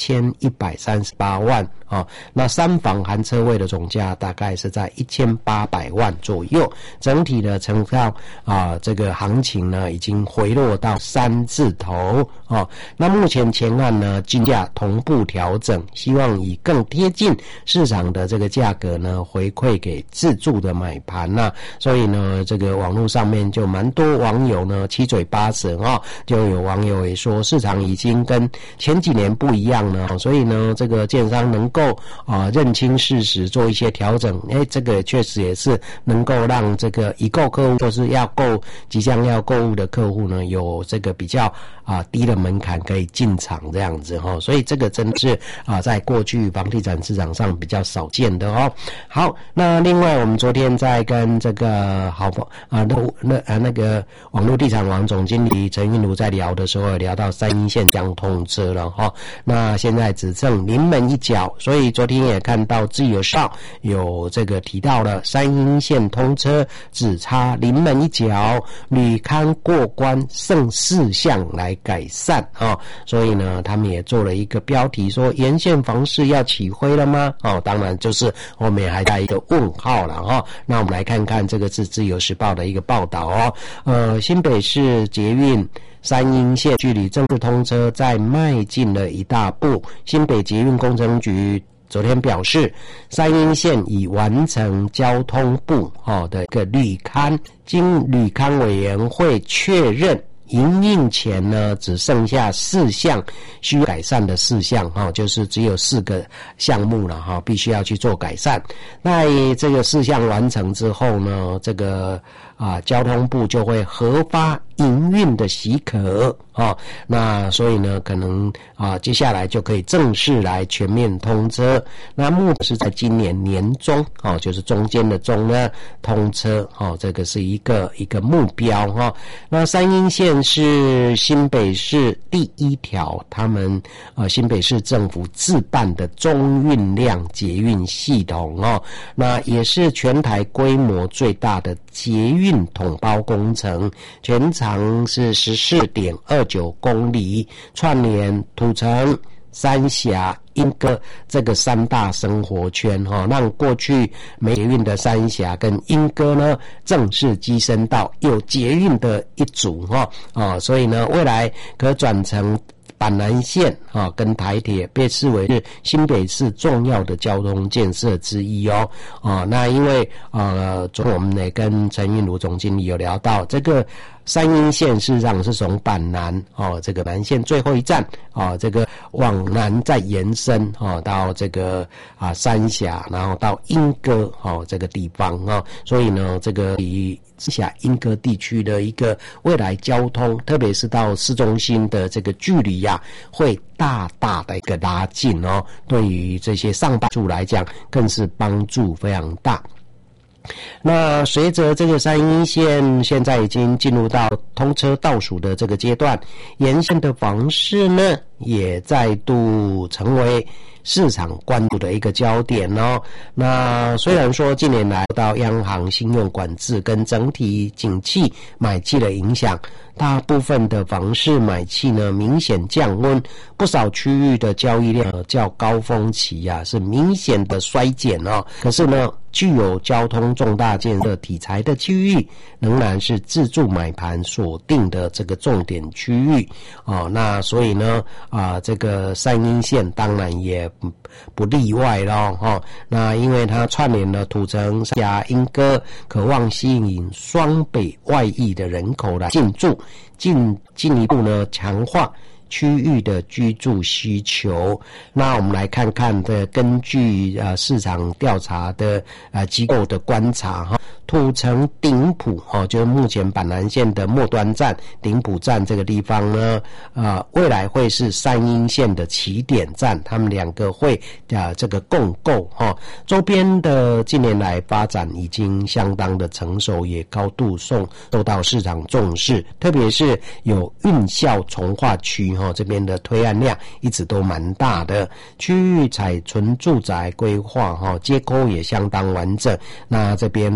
千一百三十八万啊，那三房含车位的总价大概是在一千八百万左右，整体的成交啊，这个行情呢已经回落到三字头啊。那目前前案呢竞价同步调整，希望以更贴近市场的这个价格呢回馈给自住的买盘呐、啊。所以呢，这个网络上面就蛮多网友呢七嘴八舌啊，就有网友也说市场已经跟前几年不一样了，所以呢，这个建商能够啊认清事实，做一些调整，哎，这个确实也是能够让这个已购客户或是要购即将要购物的客户呢，有这个比较啊低的门槛可以进场这样子哈、哦，所以这个真的是啊在过去房地产市场上比较少见的哦。好，那另外我们昨天在跟这个好啊那那啊那个网络地产网总经理陈韵如在聊的时候，聊到三鶯线将通车了哈、哦，那现在只剩临门一脚，所以昨天也看到自由报有这个提到了三鶯线通车只差临门一脚，履勘过关剩四项来改善啊、哦，所以呢他们也做了一个标题说沿线房市要起飞了吗？哦，当然就是后面还带一个问号了哈、哦。那我们来看看这个是自由时报的一个报道哦，呃，新北市捷运三鶯线距离正式通车再迈进了一大步。新北捷运工程局昨天表示，三鶯线已完成交通部哦的一个履勘，经履勘委员会确认，营运前呢只剩下四项需改善的事项哈、哦，就是只有四个项目了哈、哦，必须要去做改善。那这个事项完成之后呢，这个啊交通部就会核发营运的许可啊、哦，那所以呢可能啊接下来就可以正式来全面通车。那目标是在今年年中哦，就是中间的中呢通车哦，这个是一个一个目标哈、哦。那三鶯线是新北市第一条他们呃新北市政府自办的中运量捷运系统哦，那也是全台规模最大的捷运统包工程，全长是 十四点二九公里，串联土城、三峡、莺歌这个三大生活圈哈、哦，让过去没捷运的三峡跟莺歌呢正式跻身到有捷运的一组哈、哦哦、所以呢未来可转成板南线啊、哦，跟台铁被视为是新北市重要的交通建设之一哦。哦，那因为呃，昨天我们也跟陈韵如总经理有聊到，这个三鶯线事实上是从板南哦，这个南线最后一站哦，这个往南再延伸哦，到这个啊三峡，然后到莺歌哦这个地方哦，所以呢，这个以三峡莺歌地区的一个未来交通，特别是到市中心的这个距离呀、啊，会大大的一个拉近哦，对于这些上班族来讲，更是帮助非常大。那随着这个三鶯线现在已经进入到通车倒数的这个阶段，沿线的房市呢也再度成为市场关注的一个焦点哦。那虽然说近年来受到央行信用管制跟整体景气买气的影响，大部分的房市买气呢明显降温，不少区域的交易量较高峰期啊是明显的衰减哦。可是呢，具有交通重大建设题材的区域仍然是自住买盘锁定的这个重点区域哦。那所以呢啊、呃，这个三鶯线当然也不, 不例外咯哦。那因为它串联了土城、三峡、莺歌，渴望吸引双北外溢的人口来进驻，进进一步呢强化区域的居住需求。那我们来看看的，根据呃市场调查的呃机构的观察哈，土城顶埔哦，就是目前板南线的末端站顶埔站这个地方呢，呃，未来会是三鶯线的起点站，他们两个会呃这个共构哈。周边的近年来发展已经相当的成熟，也高度受受到市场重视，特别是有运校从化区哈，这边的推案量一直都蛮大的，区域采纯住宅规划哈，街沟也相当完整。那这边的一个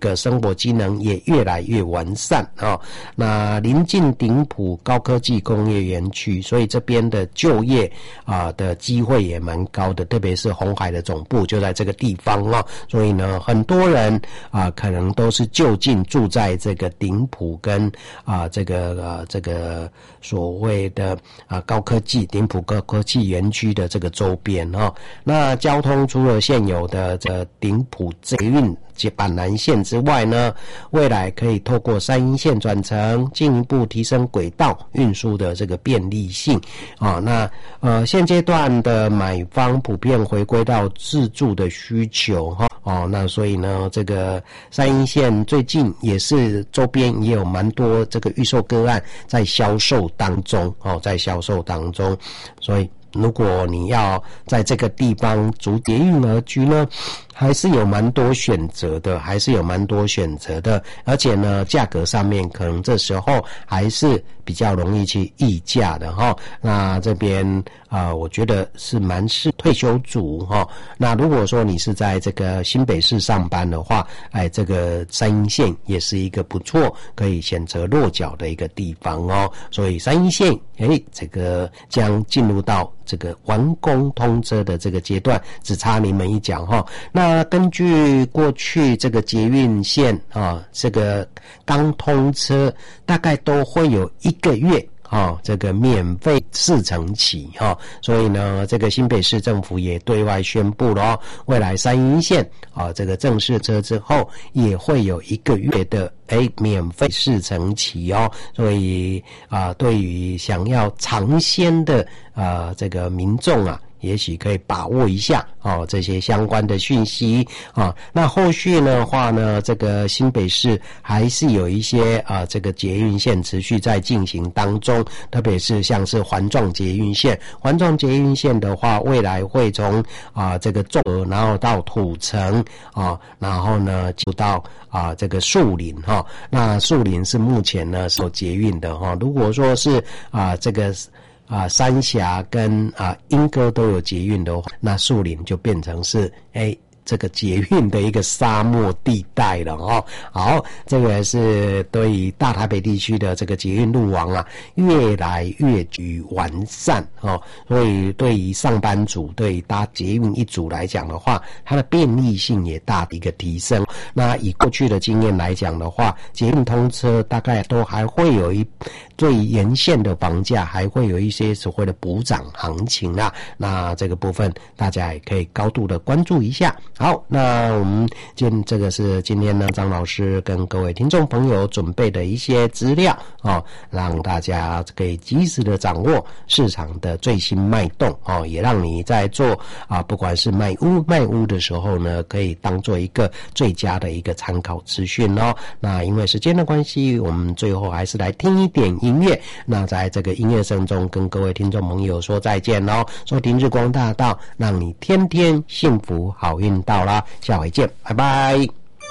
个生活机能也越来越完善哦。那临近顶埔高科技工业园区，所以这边的就业啊的机会也蛮高的，特别是鸿海的总部就在这个地方哦。所以呢，很多人啊可能都是就近住在这个顶埔跟啊这个啊这个所谓的啊高科技顶埔高科技园区的这个周边哦。那交通除了现有的这顶埔捷运板南线之外呢，未来可以透过三鶯线转乘，进一步提升轨道运输的这个便利性啊、哦。那呃现阶段的买方普遍回归到自住的需求哈。哦，那所以呢，这个三鶯线最近也是周边也有蛮多这个预售个案在销售当中哦，在销售当中，所以如果你要在这个地方逐捷运而居呢，还是有蛮多选择的，还是有蛮多选择的，而且呢，价格上面可能这时候还是比较容易去议价的哈。那这边啊、呃，我觉得是蛮适退休族哈。那如果说你是在这个新北市上班的话，哎，这个三鶯线也是一个不错可以选择落脚的一个地方哦。所以三鶯线，哎，这个将进入到这个完工通车的这个阶段，只差临门一脚哈。那根据过去这个捷运线啊，这个刚通车大概都会有一个月啊，这个免费试乘期哈，所以呢，这个新北市政府也对外宣布了哦，未来三鶯线啊，这个正式车之后也会有一个月的哎免费试乘期哦，所以啊，对于想要尝鲜的啊这个民众啊，也许可以把握一下哦，这些相关的讯息啊。那后续的话呢，这个新北市还是有一些啊，这个捷运线持续在进行当中，特别是像是环状捷运线，环状捷运线的话，未来会从啊这个中和，然后到土城啊，然后呢就到啊这个树林哈。那树林是目前呢是有捷运的哈。如果说是啊这个。啊，三峡跟啊莺歌都有捷运的话，那树林就变成是哎这个捷运的一个沙漠地带了哦。好，这个是对于大台北地区的这个捷运路网啊，越来越趋完善哦。所以对于上班族，对于搭捷运一族来讲的话，它的便利性也大的一个提升。那以过去的经验来讲的话，捷运通车大概都还会有一对于沿线的房价还会有一些所谓的补涨行情啦。那这个部分大家也可以高度的关注一下。好，那我们今这个是今天呢张老师跟各位听众朋友准备的一些资料哦，让大家可以及时的掌握市场的最新脉动哦，也让你在做啊不管是卖屋卖屋的时候呢，可以当做一个最佳的一个参考资讯哦。那因为时间的关系，我们最后还是来听一点音乐。那在这个音乐声中，跟各位听众朋友说再见喽。收听日光大道，让你天天幸福好运到啦，下回见，拜拜。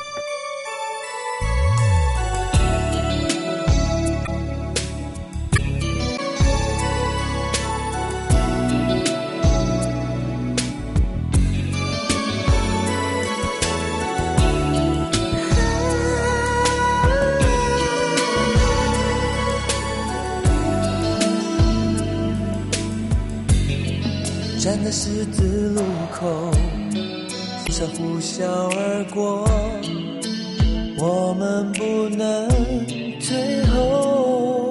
站在十字路口，上呼啸而过，我们不能退后。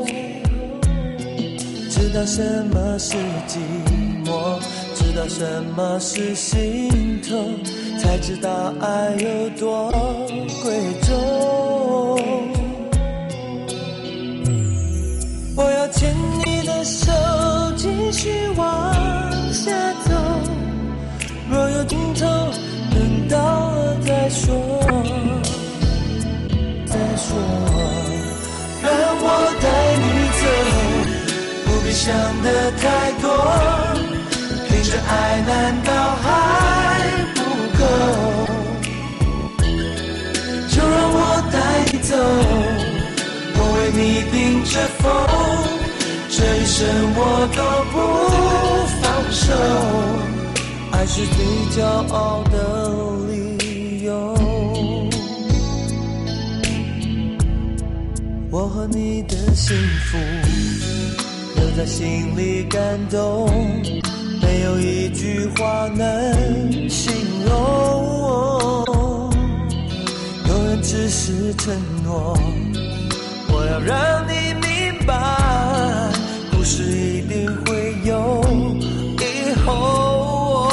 知道什么是寂寞，知道什么是心痛，才知道爱有多贵重。我要牵你的手，继续往下走，若有尽头，等到了再说，再说。让我带你走，不必想得太多，凭着爱难道还不够？就让我带你走，我为你顶着风，这一生我都不放手，爱是最骄傲的理由。 你的幸福，留在心里感动，没有一句话能形容。有人只是承诺，我要让你明白，故事一定会有以后。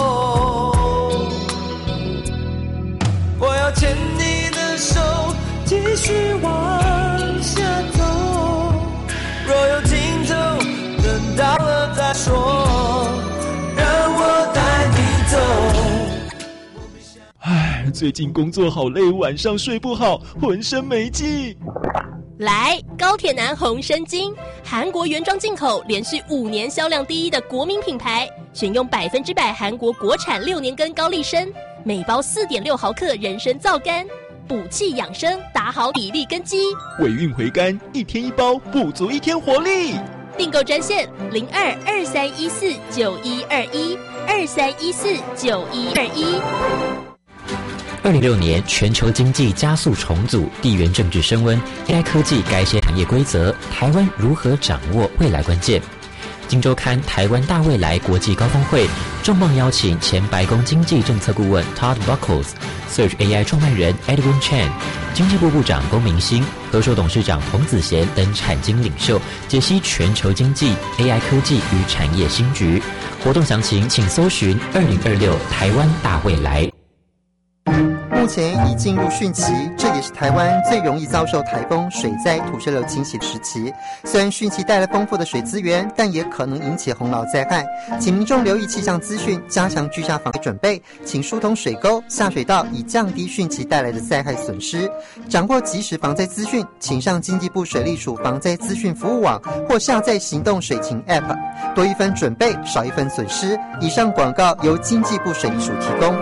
我要牵你的手，继续往下走，若有尽头，等到了再说，让我带你走。 唉，最近工作好累，晚上睡不好，浑身没劲。 来，高铁男红参精，韩国原装进口，连续五年销量第一的国民品牌，选用百分之百韩国国产六年根高丽参，每包四点六毫克人参皂苷，补气养生，打好体力根基。 尾韵回甘，一天一包，补足一天活力。 订购专线零二二三一四九一二一二三一四九一二一。 二零六年，全球经济加速重组，地缘政治升温 ，A I 科技改写产业规则，台湾如何掌握未来关键？今周刊台湾大未来国际高峰会重磅邀请前白宫经济政策顾问 Todd Buckles、Search A I 创办人 Edwin Chen、经济部部长龚明鑫、和硕董事长彭子贤等产经领袖，解析全球经济、A I 科技与产业新局。活动详情请搜寻二零二六台湾大未来。 目前已进入汛期，这也是台湾最容易遭受台风、水灾、土石流侵袭的时期。虽然汛期带来丰富的水资源，但也可能引起洪涝灾害，请民众留意气象资讯，加强居家防灾准备，请疏通水沟、下水道，以降低汛期带来的灾害损失。掌握即时防灾资讯，请上经济部水利署防灾资讯服务网或下载行动水情 App， 多一分准备，少一分损失。以上广告由经济部水利署提供。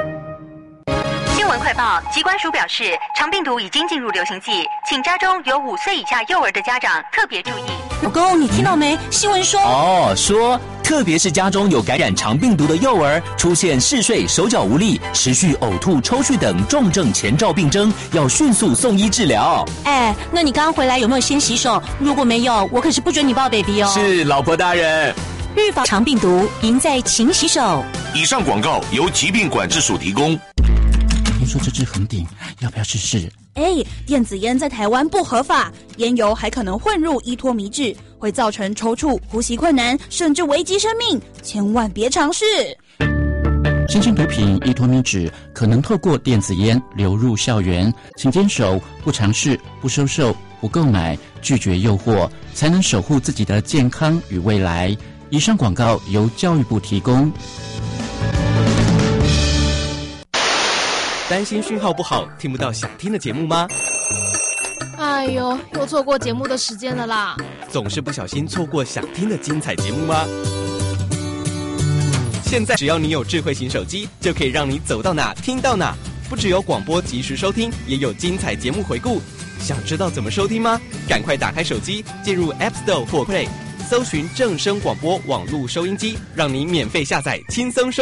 快报，疾管署表示，肠病毒已经进入流行季，请家中有五岁以下幼儿的家长特别注意。 老公，你听到没？新闻说哦，说特别是家中有感染肠病毒的幼儿，出现嗜睡、手脚无力、持续呕吐、抽搐等重症前兆病征，要迅速送医治疗。 哎，那你刚刚回来有没有先洗手？如果没有，我可是不准你抱 baby 哦。 是，老婆大人。 预防肠病毒，赢在勤洗手。 以上广告由疾病管制署提供。 听说这支很顶，要不要试试？ 哎，电子烟在台湾不合法，烟油还可能混入依托米脂，会造成抽搐、呼吸困难，甚至危及生命，千万别尝试。 新型毒品依托米脂可能透过电子烟流入校园，请坚守不尝试、不收受、不购买，拒绝诱惑，才能守护自己的健康与未来。以上广告由教育部提供。 担心讯号不好，听不到想听的节目吗？ 哎呦，又错过节目的时间了啦！ 总是不小心错过想听的精彩节目吗？现在只要你有智慧型手机，就可以让你走到哪听到哪。不只有广播及时收听，也有精彩节目回顾。想知道怎么收听吗？赶快打开手机，进入 App Store 或 Play， 搜寻正声广播网络收音机，让你免费下载，轻松收。